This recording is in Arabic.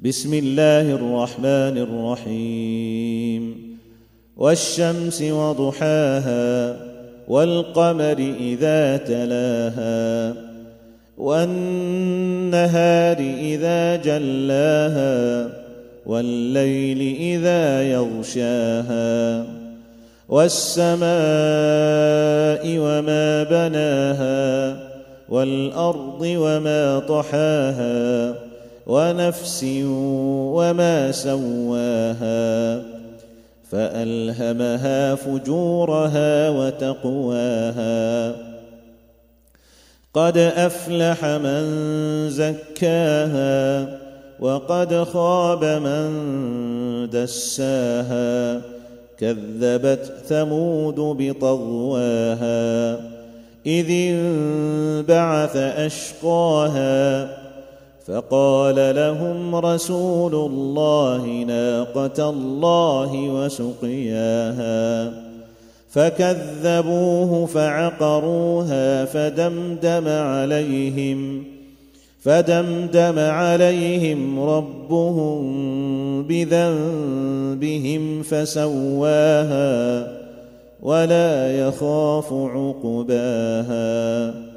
بسم الله الرحمن الرحيم والشمس وضحاها والقمر إذا تلاها والنهار إذا جلاها والليل إذا يغشاها والسماء وما بناها والأرض وما طحاها ونفس وما سواها فألهمها فجورها وتقواها قد أفلح من زكاها وقد خاب من دساها كذبت ثمود بطغواها إذ انبعث أشقاها فقال لهم رسول الله ناقة الله وسقياها فكذبوه فعقروها فدمدم عليهم ربهم بذنبهم فسواها ولا يخاف عقباها